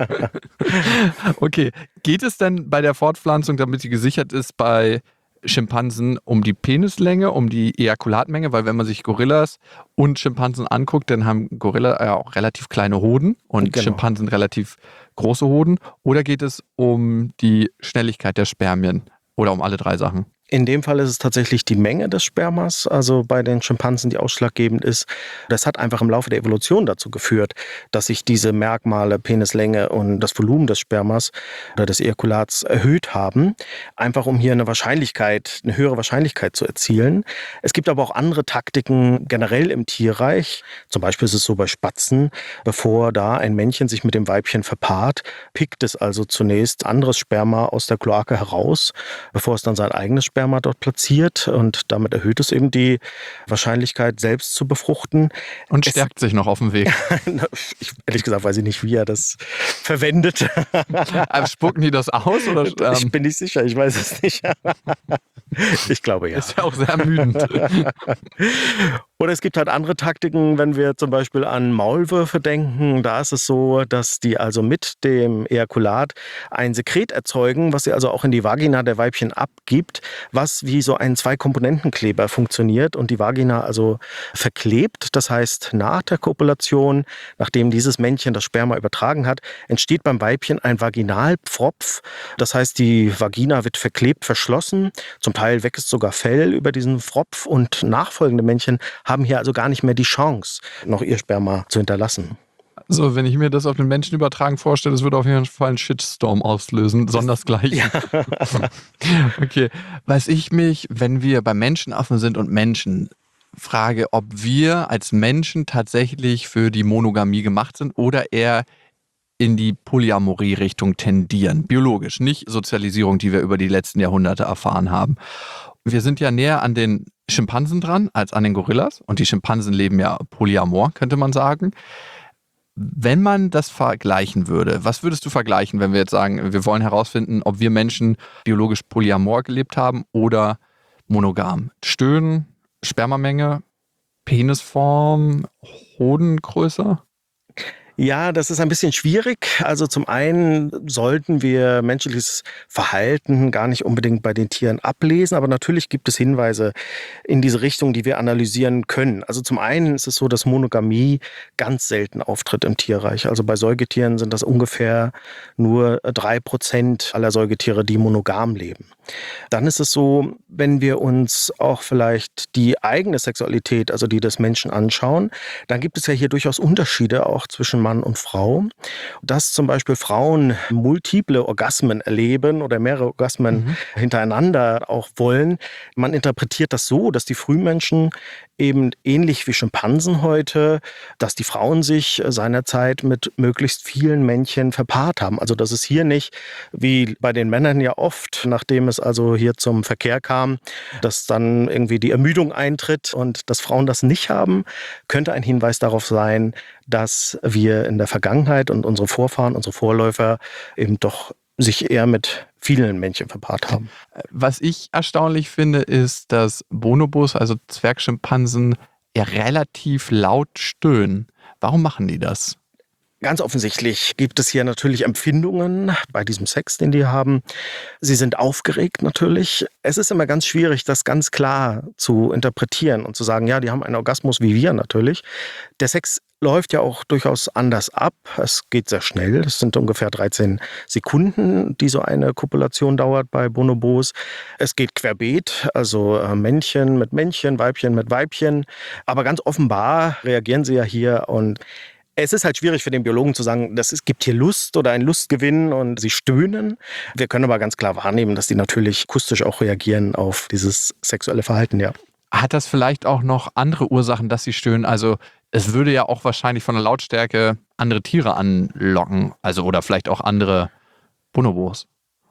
Okay, geht es denn bei der Fortpflanzung, damit sie gesichert ist, bei Schimpansen um die Penislänge, um die Ejakulatmenge? Weil wenn man sich Gorillas und Schimpansen anguckt, dann haben Gorilla ja auch relativ kleine Hoden und Genau. Schimpansen relativ große Hoden. Oder geht es um die Schnelligkeit der Spermien oder um alle drei Sachen? In dem Fall ist es tatsächlich die Menge des Spermas, also bei den Schimpansen, die ausschlaggebend ist. Das hat einfach im Laufe der Evolution dazu geführt, dass sich diese Merkmale, Penislänge und das Volumen des Spermas oder des Ejakulats erhöht haben, einfach um hier eine Wahrscheinlichkeit, eine höhere Wahrscheinlichkeit zu erzielen. Es gibt aber auch andere Taktiken generell im Tierreich. Zum Beispiel ist es so bei Spatzen, bevor da ein Männchen sich mit dem Weibchen verpaart, pickt es also zunächst anderes Sperma aus der Kloake heraus, bevor es dann sein eigenes Sperma dort platziert, und damit erhöht es eben die Wahrscheinlichkeit, selbst zu befruchten. Und stärkt es sich noch auf dem Weg. Ich, ehrlich gesagt weiß ich nicht, wie er das verwendet. Spucken die das aus? Oder, ähm? Ich bin nicht sicher, ich weiß es nicht. Ich glaube ja. Ist ja auch sehr ermüdend. Oder es gibt halt andere Taktiken, wenn wir zum Beispiel an Maulwürfe denken. Da ist es so, dass die also mit dem Ejakulat ein Sekret erzeugen, was sie also auch in die Vagina der Weibchen abgibt, was wie so ein Zwei-Komponenten-Kleber funktioniert und die Vagina also verklebt. Das heißt, nach der Kopulation, nachdem dieses Männchen das Sperma übertragen hat, entsteht beim Weibchen ein Vaginalpfropf. Das heißt, die Vagina wird verklebt, verschlossen. Zum Teil wächst sogar Fell über diesen Pfropf und nachfolgende Männchen haben hier also gar nicht mehr die Chance, noch ihr Sperma zu hinterlassen. So, wenn ich mir das auf den Menschen übertragen vorstelle, das würde auf jeden Fall einen Shitstorm auslösen, sondersgleichen. Ja. Okay, was ich mich, wenn wir bei Menschenaffen sind und Menschen, frage, ob wir als Menschen tatsächlich für die Monogamie gemacht sind oder eher in die Polyamorie-Richtung tendieren. Biologisch, nicht Sozialisierung, die wir über die letzten Jahrhunderte erfahren haben. Wir sind ja näher an den Schimpansen dran als an den Gorillas. Und die Schimpansen leben ja polyamor, könnte man sagen. Wenn man das vergleichen würde, was würdest du vergleichen, wenn wir jetzt sagen, wir wollen herausfinden, ob wir Menschen biologisch polyamor gelebt haben oder monogam? Stöhnen, Spermamenge, Penisform, Hodengröße? Ja, das ist ein bisschen schwierig. Also zum einen sollten wir menschliches Verhalten gar nicht unbedingt bei den Tieren ablesen, aber natürlich gibt es Hinweise in diese Richtung, die wir analysieren können. Also zum einen ist es so, dass Monogamie ganz selten auftritt im Tierreich. Also bei Säugetieren sind das ungefähr nur drei Prozent aller Säugetiere, die monogam leben. Dann ist es so, wenn wir uns auch vielleicht die eigene Sexualität, also die des Menschen anschauen, dann gibt es ja hier durchaus Unterschiede auch zwischen Mann und Frau. Dass zum Beispiel Frauen multiple Orgasmen erleben oder mehrere Orgasmen mhm. hintereinander auch wollen. Man interpretiert das so, dass die Frühmenschen eben ähnlich wie Schimpansen heute, dass die Frauen sich seinerzeit mit möglichst vielen Männchen verpaart haben. Also dass es hier nicht, wie bei den Männern ja oft, nachdem es also hier zum Verkehr kam, dass dann irgendwie die Ermüdung eintritt und dass Frauen das nicht haben, könnte ein Hinweis darauf sein, dass wir in der Vergangenheit und unsere Vorfahren, unsere Vorläufer eben doch sich eher mit vielen Männchen verpaart haben. Was ich erstaunlich finde, ist, dass Bonobos, also Zwergschimpansen, ja relativ laut stöhnen. Warum machen die das? Ganz offensichtlich gibt es hier natürlich Empfindungen bei diesem Sex, den die haben. Sie sind aufgeregt natürlich. Es ist immer ganz schwierig, das ganz klar zu interpretieren und zu sagen, ja, die haben einen Orgasmus wie wir natürlich. Der Sex läuft ja auch durchaus anders ab. Es geht sehr schnell. Es sind ungefähr dreizehn Sekunden, die so eine Kopulation dauert bei Bonobos. Es geht querbeet, also Männchen mit Männchen, Weibchen mit Weibchen. Aber ganz offenbar reagieren sie ja hier und es ist halt schwierig für den Biologen zu sagen, dass es gibt hier Lust oder ein Lustgewinn und sie stöhnen. Wir können aber ganz klar wahrnehmen, dass die natürlich akustisch auch reagieren auf dieses sexuelle Verhalten, ja. Hat das vielleicht auch noch andere Ursachen, dass sie stöhnen? Also es würde ja auch wahrscheinlich von der Lautstärke andere Tiere anlocken, also oder vielleicht auch andere Bonobos.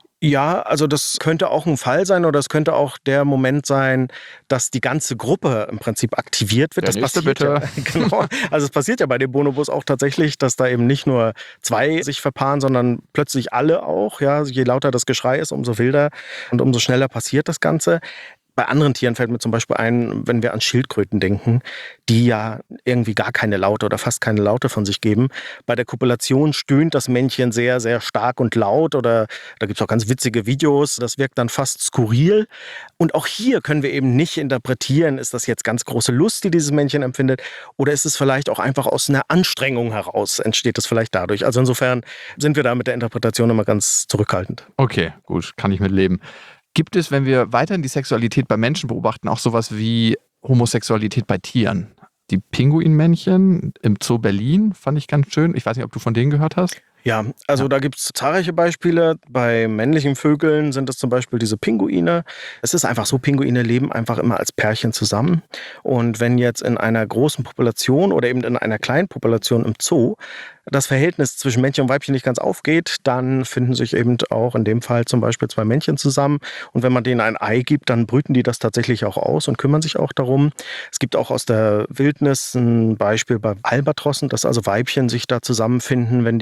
Ja, also das könnte auch ein Fall sein oder es könnte auch der Moment sein, dass die ganze Gruppe im Prinzip aktiviert wird. Der das nächste, passiert bitte. Ja, genau. Also es passiert ja bei den Bonobos auch tatsächlich, dass da eben nicht nur zwei sich verpaaren, sondern plötzlich alle auch. Ja, je lauter das Geschrei ist, umso wilder und umso schneller passiert das Ganze. Bei anderen Tieren fällt mir zum Beispiel ein, wenn wir an Schildkröten denken, die ja irgendwie gar keine Laute oder fast keine Laute von sich geben. Bei der Kopulation stöhnt das Männchen sehr, sehr stark und laut oder da gibt es auch ganz witzige Videos. Das wirkt dann fast skurril. Und auch hier können wir eben nicht interpretieren, ist das jetzt ganz große Lust, die dieses Männchen empfindet oder ist es vielleicht auch einfach aus einer Anstrengung heraus, entsteht es vielleicht dadurch. Also insofern sind wir da mit der Interpretation immer ganz zurückhaltend. Okay, gut, kann ich mit leben. Gibt es, wenn wir weiterhin die Sexualität bei Menschen beobachten, auch sowas wie Homosexualität bei Tieren? Die Pinguinmännchen im Zoo Berlin fand ich ganz schön. Ich weiß nicht, ob du von denen gehört hast. Ja, also ja. Da gibt es zahlreiche Beispiele. Bei männlichen Vögeln sind es zum Beispiel diese Pinguine. Es ist einfach so, Pinguine leben einfach immer als Pärchen zusammen. Und wenn jetzt in einer großen Population oder eben in einer kleinen Population im Zoo das Verhältnis zwischen Männchen und Weibchen nicht ganz aufgeht, dann finden sich eben auch in dem Fall zum Beispiel zwei Männchen zusammen. Und wenn man denen ein Ei gibt, dann brüten die das tatsächlich auch aus und kümmern sich auch darum. Es gibt auch aus der Wildnis ein Beispiel bei Albatrossen, dass also Weibchen sich da zusammenfinden, wenn die kein Männchen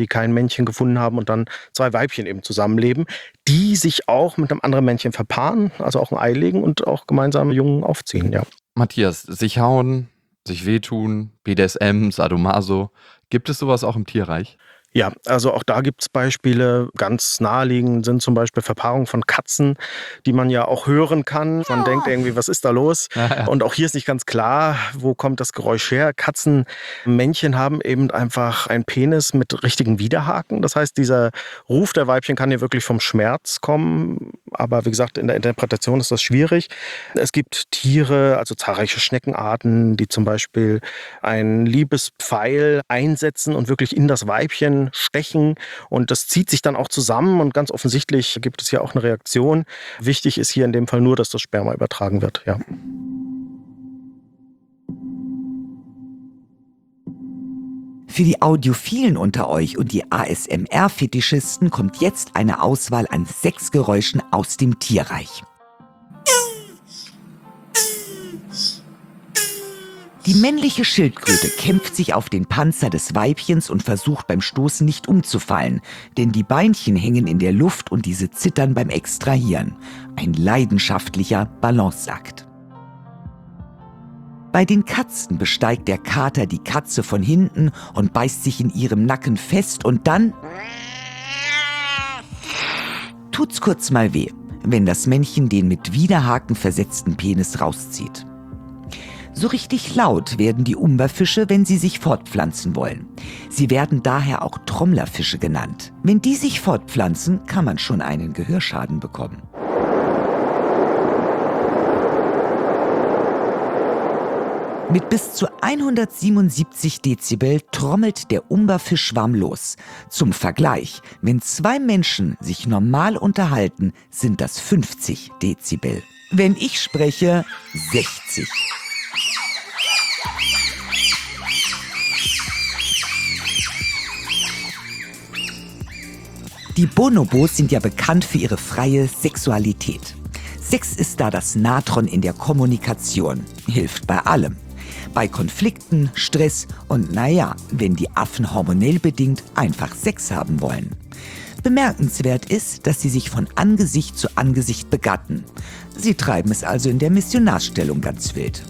Männchen gefunden haben und dann zwei Weibchen eben zusammenleben, die sich auch mit einem anderen Männchen verpaaren, also auch ein Ei legen und auch gemeinsam Jungen aufziehen, ja. Matthias, sich hauen, sich wehtun, B D S M, Sadomaso, gibt es sowas auch im Tierreich? Ja, also auch da gibt es Beispiele. Ganz naheliegend sind zum Beispiel Verpaarungen von Katzen, die man ja auch hören kann. Man denkt irgendwie, was ist da los? Ja, ja. Und auch hier ist nicht ganz klar, wo kommt das Geräusch her. Katzenmännchen haben eben einfach einen Penis mit richtigen Widerhaken. Das heißt, dieser Ruf der Weibchen kann hier wirklich vom Schmerz kommen. Aber wie gesagt, in der Interpretation ist das schwierig. Es gibt Tiere, also zahlreiche Schneckenarten, die zum Beispiel einen Liebespfeil einsetzen und wirklich in das Weibchen stechen. Und das zieht sich dann auch zusammen und ganz offensichtlich gibt es hier auch eine Reaktion. Wichtig ist hier in dem Fall nur, dass das Sperma übertragen wird. Ja. Für die Audiophilen unter euch und die A S M R-Fetischisten kommt jetzt eine Auswahl an Sexgeräuschen aus dem Tierreich. Die männliche Schildkröte kämpft sich auf den Panzer des Weibchens und versucht beim Stoßen nicht umzufallen, denn die Beinchen hängen in der Luft und diese zittern beim Extrahieren. Ein leidenschaftlicher Balanceakt. Bei den Katzen besteigt der Kater die Katze von hinten und beißt sich in ihrem Nacken fest und dann tut's kurz mal weh, wenn das Männchen den mit Widerhaken versetzten Penis rauszieht. So richtig laut werden die Umberfische, wenn sie sich fortpflanzen wollen. Sie werden daher auch Trommlerfische genannt. Wenn die sich fortpflanzen, kann man schon einen Gehörschaden bekommen. Mit bis zu hundertsiebenundsiebzig Dezibel trommelt der Umberfischschwarm los. Zum Vergleich, wenn zwei Menschen sich normal unterhalten, sind das fünfzig Dezibel. Wenn ich spreche, sechzig. Die Bonobos sind ja bekannt für ihre freie Sexualität. Sex ist da das Natron in der Kommunikation, hilft bei allem. Bei Konflikten, Stress und naja, wenn die Affen hormonell bedingt einfach Sex haben wollen. Bemerkenswert ist, dass sie sich von Angesicht zu Angesicht begatten. Sie treiben es also in der Missionarstellung ganz wild.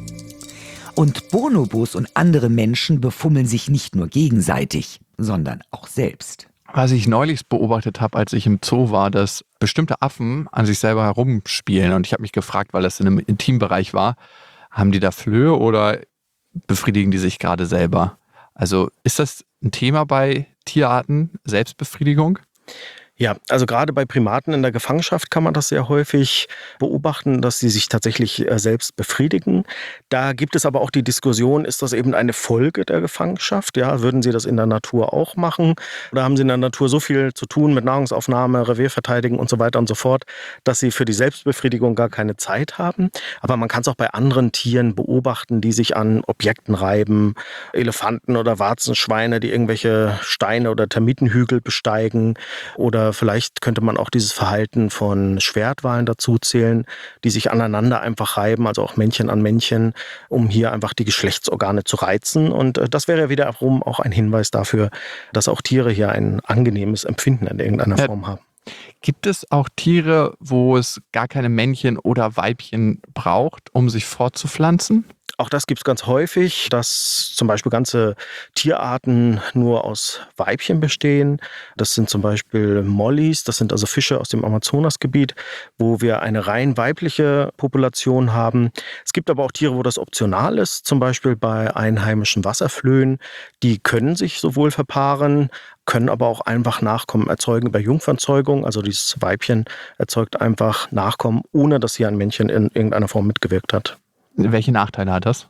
Und Bonobos und andere Menschen befummeln sich nicht nur gegenseitig, sondern auch selbst. Was ich neulich beobachtet habe, als ich im Zoo war, dass bestimmte Affen an sich selber herumspielen. Und ich habe mich gefragt, weil das in einem Intimbereich war, haben die da Flöhe oder befriedigen die sich gerade selber? Also ist das ein Thema bei Tierarten, Selbstbefriedigung? Ja, also gerade bei Primaten in der Gefangenschaft kann man das sehr häufig beobachten, dass sie sich tatsächlich äh, selbst befriedigen. Da gibt es aber auch die Diskussion, ist das eben eine Folge der Gefangenschaft? Ja, würden sie das in der Natur auch machen? Oder haben sie in der Natur so viel zu tun mit Nahrungsaufnahme, Revierverteidigung und so weiter und so fort, dass sie für die Selbstbefriedigung gar keine Zeit haben? Aber man kann es auch bei anderen Tieren beobachten, die sich an Objekten reiben. Elefanten oder Warzenschweine, die irgendwelche Steine oder Termitenhügel besteigen. Oder vielleicht könnte man auch dieses Verhalten von Schwertwalen dazu zählen, die sich aneinander einfach reiben, also auch Männchen an Männchen, um hier einfach die Geschlechtsorgane zu reizen. Und das wäre wiederum auch ein Hinweis dafür, dass auch Tiere hier ein angenehmes Empfinden in irgendeiner Ja. Form haben. Gibt es auch Tiere, wo es gar keine Männchen oder Weibchen braucht, um sich fortzupflanzen? Auch das gibt es ganz häufig, dass zum Beispiel ganze Tierarten nur aus Weibchen bestehen. Das sind zum Beispiel Mollies, das sind also Fische aus dem Amazonasgebiet, wo wir eine rein weibliche Population haben. Es gibt aber auch Tiere, wo das optional ist, zum Beispiel bei einheimischen Wasserflöhen. Die können sich sowohl verpaaren, können aber auch einfach Nachkommen erzeugen über Jungfernzeugung. Also dieses Weibchen erzeugt einfach Nachkommen, ohne dass hier ein Männchen in irgendeiner Form mitgewirkt hat. Welche Nachteile hat das?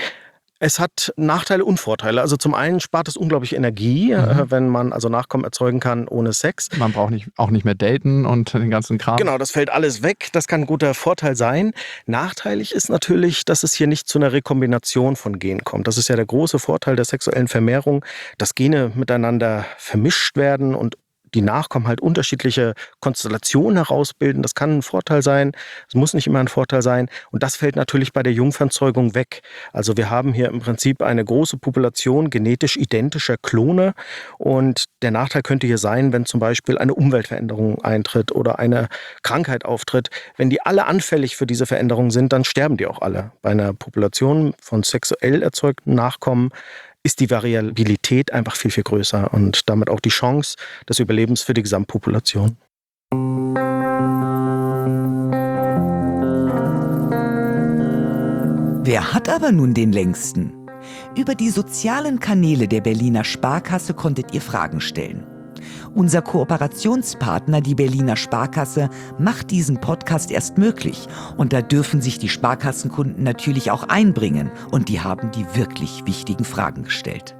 Es hat Nachteile und Vorteile. Also zum einen spart es unglaublich Energie, Mhm. äh, wenn man also Nachkommen erzeugen kann ohne Sex. Man braucht nicht, auch nicht mehr daten und den ganzen Kram. Genau, das fällt alles weg. Das kann ein guter Vorteil sein. Nachteilig ist natürlich, dass es hier nicht zu einer Rekombination von Genen kommt. Das ist ja der große Vorteil der sexuellen Vermehrung, dass Gene miteinander vermischt werden und die Nachkommen halt unterschiedliche Konstellationen herausbilden. Das kann ein Vorteil sein, es muss nicht immer ein Vorteil sein. Und das fällt natürlich bei der Jungfernzeugung weg. Also wir haben hier im Prinzip eine große Population genetisch identischer Klone. Und der Nachteil könnte hier sein, wenn zum Beispiel eine Umweltveränderung eintritt oder eine Krankheit auftritt. Wenn die alle anfällig für diese Veränderung sind, dann sterben die auch alle. Bei einer Population von sexuell erzeugten Nachkommen ist die Variabilität einfach viel, viel größer und damit auch die Chance des Überlebens für die Gesamtpopulation. Wer hat aber nun den längsten? Über die sozialen Kanäle der Berliner Sparkasse konntet ihr Fragen stellen. Unser Kooperationspartner, die Berliner Sparkasse, macht diesen Podcast erst möglich. Und da dürfen sich die Sparkassenkunden natürlich auch einbringen. Und die haben die wirklich wichtigen Fragen gestellt.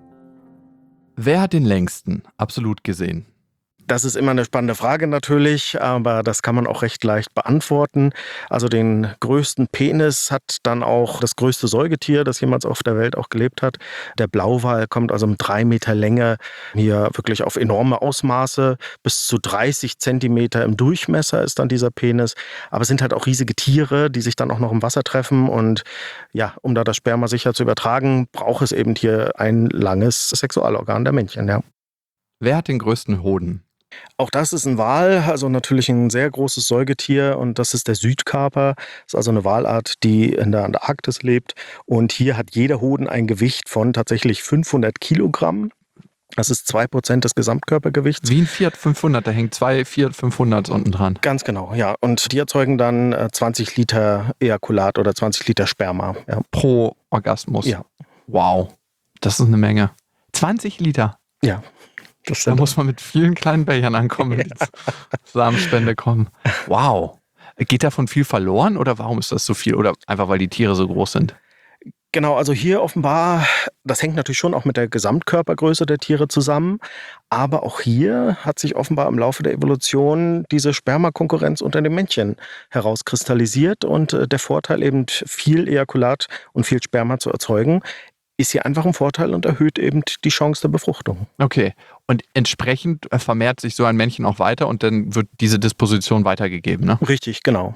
Wer hat den längsten absolut gesehen? Das ist immer eine spannende Frage natürlich, aber das kann man auch recht leicht beantworten. Also den größten Penis hat dann auch das größte Säugetier, das jemals auf der Welt auch gelebt hat. Der Blauwal kommt also mit drei Meter Länge hier wirklich auf enorme Ausmaße. Bis zu dreißig Zentimeter im Durchmesser ist dann dieser Penis. Aber es sind halt auch riesige Tiere, die sich dann auch noch im Wasser treffen. Und ja, um da das Sperma sicher zu übertragen, braucht es eben hier ein langes Sexualorgan der Männchen. Ja. Wer hat den größten Hoden? Auch das ist ein Wal, also natürlich ein sehr großes Säugetier und das ist der Südkaper. Das ist also eine Walart, die in der Antarktis lebt und hier hat jeder Hoden ein Gewicht von tatsächlich fünfhundert Kilogramm. Das ist zwei Prozent des Gesamtkörpergewichts. Wie ein Fiat fünfhundert, da hängen zwei Fiat fünfhundert unten dran. Ganz genau, ja. Und die erzeugen dann zwanzig Liter Ejakulat oder zwanzig Liter Sperma. Ja. Pro Orgasmus? Ja. Wow, das ist eine Menge. zwanzig Liter? Ja. Das da muss man mit vielen kleinen Bechern ankommen, wenn die zur Samenspende kommen. Wow. Geht davon viel verloren oder warum ist das so viel? Oder einfach, weil die Tiere so groß sind? Genau, also hier offenbar, das hängt natürlich schon auch mit der Gesamtkörpergröße der Tiere zusammen. Aber auch hier hat sich offenbar im Laufe der Evolution diese Spermakonkurrenz unter den Männchen herauskristallisiert. Und der Vorteil eben viel Ejakulat und viel Sperma zu erzeugen, ist hier einfach ein Vorteil und erhöht eben die Chance der Befruchtung. Okay, und entsprechend vermehrt sich so ein Männchen auch weiter und dann wird diese Disposition weitergegeben, ne? Richtig, genau.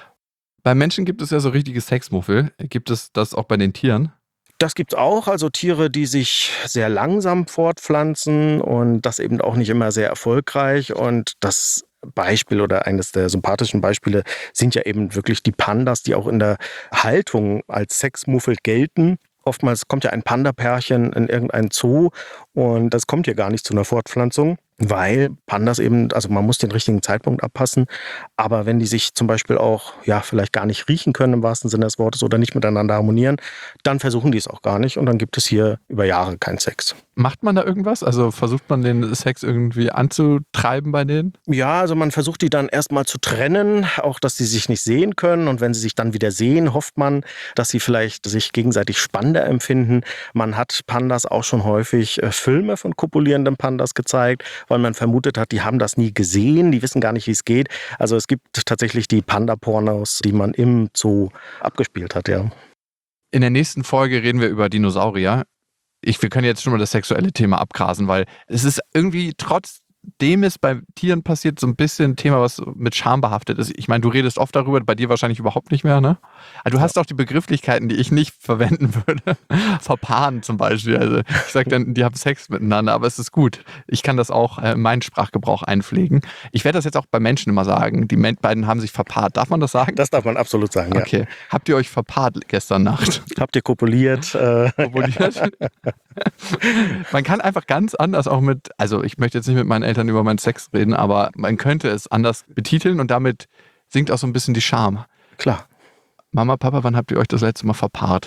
Bei Menschen gibt es ja so richtige Sexmuffel. Gibt es das auch bei den Tieren? Das gibt es auch, also Tiere, die sich sehr langsam fortpflanzen und das eben auch nicht immer sehr erfolgreich. Und das Beispiel oder eines der sympathischen Beispiele sind ja eben wirklich die Pandas, die auch in der Haltung als Sexmuffel gelten. Oftmals kommt ja ein Panda-Pärchen in irgendein Zoo und das kommt ja gar nicht zu einer Fortpflanzung, weil Pandas eben, also man muss den richtigen Zeitpunkt abpassen, aber wenn die sich zum Beispiel auch, ja, vielleicht gar nicht riechen können im wahrsten Sinne des Wortes oder nicht miteinander harmonieren, dann versuchen die es auch gar nicht und dann gibt es hier über Jahre keinen Sex. Macht man da irgendwas? Also versucht man den Sex irgendwie anzutreiben bei denen? Ja, also man versucht die dann erstmal zu trennen, auch dass sie sich nicht sehen können und wenn sie sich dann wieder sehen, hofft man, dass sie vielleicht sich gegenseitig spannender empfinden. Man hat Pandas auch schon häufig äh, Filme von kopulierenden Pandas gezeigt, weil man vermutet hat, die haben das nie gesehen, die wissen gar nicht, wie es geht. Also es gibt tatsächlich die Panda-Pornos, die man im Zoo abgespielt hat, ja. In der nächsten Folge reden wir über Dinosaurier. Ich, wir können jetzt schon mal das sexuelle Thema abgrasen, weil es ist irgendwie trotzdem es bei Tieren passiert, so ein bisschen ein Thema, was mit Scham behaftet ist. Ich meine, du redest oft darüber, bei dir wahrscheinlich überhaupt nicht mehr, ne? Aber du hast auch die Begrifflichkeiten, die ich nicht verwenden würde. Verpaaren zum Beispiel. Also ich sage dann, die haben Sex miteinander, aber es ist gut. Ich kann das auch in meinen Sprachgebrauch einpflegen. Ich werde das jetzt auch bei Menschen immer sagen. Die beiden haben sich verpaart. Darf man das sagen? Das darf man absolut sagen, ja. Okay. Habt ihr euch verpaart gestern Nacht? Habt ihr kopuliert? Äh, kopuliert? Man kann einfach ganz anders auch mit, also ich möchte jetzt nicht mit meinen Eltern über meinen Sex reden, aber man könnte es anders betiteln und damit sinkt auch so ein bisschen die Scham. Klar. Mama, Papa, wann habt ihr euch das letzte Mal verpaart?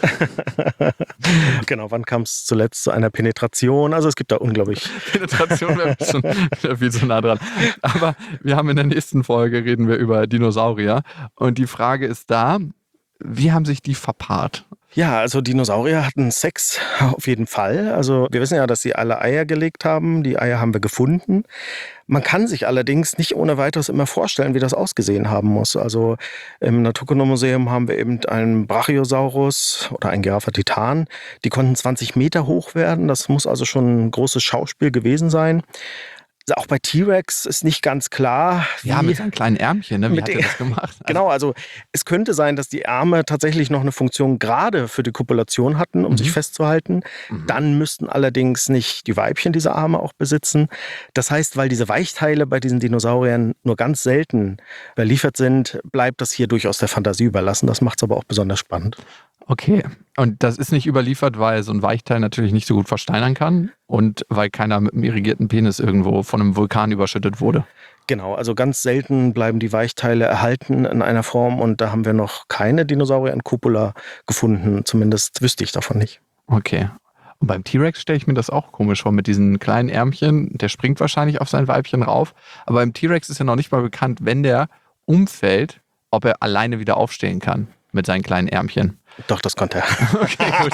Genau, wann kam es zuletzt zu einer Penetration? Also es gibt da unglaublich... Penetration wäre schon wär viel zu nah dran. Aber wir haben in der nächsten Folge, reden wir über Dinosaurier. Und die Frage ist da, wie haben sich die verpaart? Ja, also Dinosaurier hatten Sex auf jeden Fall. Also wir wissen ja, dass sie alle Eier gelegt haben. Die Eier haben wir gefunden. Man kann sich allerdings nicht ohne weiteres immer vorstellen, wie das ausgesehen haben muss. Also im Naturkundemuseum haben wir eben einen Brachiosaurus oder einen Giraffa Titan. Die konnten zwanzig Meter hoch werden. Das muss also schon ein großes Schauspiel gewesen sein. Auch bei T-Rex ist nicht ganz klar, wie... Ja, mit seinen kleinen Ärmchen, ne? Wie mit hat er den- das gemacht? Genau, also es könnte sein, dass die Arme tatsächlich noch eine Funktion gerade für die Kopulation hatten, um Mhm. sich festzuhalten. Mhm. Dann müssten allerdings nicht die Weibchen diese Arme auch besitzen. Das heißt, weil diese Weichteile bei diesen Dinosauriern nur ganz selten überliefert sind, bleibt das hier durchaus der Fantasie überlassen. Das macht es aber auch besonders spannend. Okay, und das ist nicht überliefert, weil so ein Weichteil natürlich nicht so gut versteinern kann und weil keiner mit einem irrigierten Penis irgendwo von einem Vulkan überschüttet wurde. Genau, also ganz selten bleiben die Weichteile erhalten in einer Form und da haben wir noch keine Dinosaurier in Copula gefunden. Zumindest wüsste ich davon nicht. Okay. Und beim T-Rex stelle ich mir das auch komisch vor, mit diesen kleinen Ärmchen. Der springt wahrscheinlich auf sein Weibchen rauf. Aber beim T-Rex ist ja noch nicht mal bekannt, wenn der umfällt, ob er alleine wieder aufstehen kann mit seinen kleinen Ärmchen. Doch, das konnte er. Okay, gut.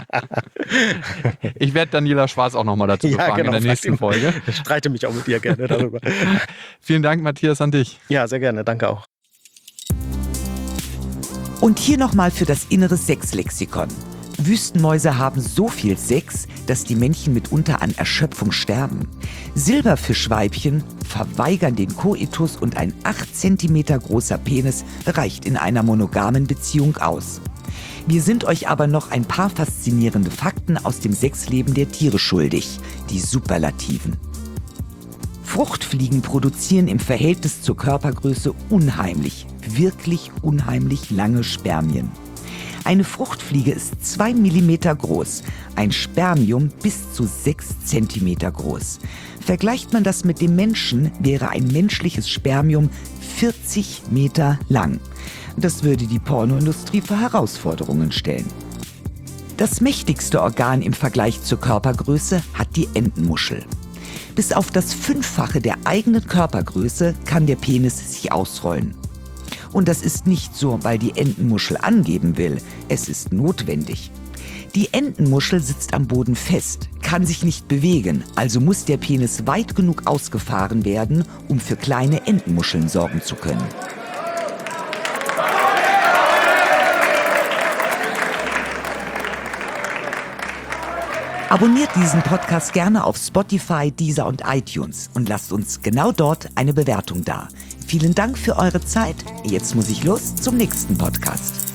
Ich werde Daniela Schwarz auch nochmal dazu Ja, befragen genau, in der frag nächsten ihn. Folge. Ich streite mich auch mit dir gerne darüber. Vielen Dank, Matthias, an dich. Ja, sehr gerne. Danke auch. Und hier nochmal für das innere Sexlexikon. Wüstenmäuse haben so viel Sex, dass die Männchen mitunter an Erschöpfung sterben. Silberfischweibchen verweigern den Koitus und ein acht Zentimeter großer Penis reicht in einer monogamen Beziehung aus. Wir sind euch aber noch ein paar faszinierende Fakten aus dem Sexleben der Tiere schuldig, die Superlativen. Fruchtfliegen produzieren im Verhältnis zur Körpergröße unheimlich, wirklich unheimlich lange Spermien. Eine Fruchtfliege ist zwei Millimeter groß, ein Spermium bis zu sechs Zentimeter groß. Vergleicht man das mit dem Menschen, wäre ein menschliches Spermium vierzig Meter lang. Das würde die Pornoindustrie vor Herausforderungen stellen. Das mächtigste Organ im Vergleich zur Körpergröße hat die Entenmuschel. Bis auf das Fünffache der eigenen Körpergröße kann der Penis sich ausrollen. Und das ist nicht so, weil die Entenmuschel angeben will, es ist notwendig. Die Entenmuschel sitzt am Boden fest, kann sich nicht bewegen, also muss der Penis weit genug ausgefahren werden, um für kleine Entenmuscheln sorgen zu können. Abonniert diesen Podcast gerne auf Spotify, Deezer und iTunes und lasst uns genau dort eine Bewertung da. Vielen Dank für eure Zeit. Jetzt muss ich los zum nächsten Podcast.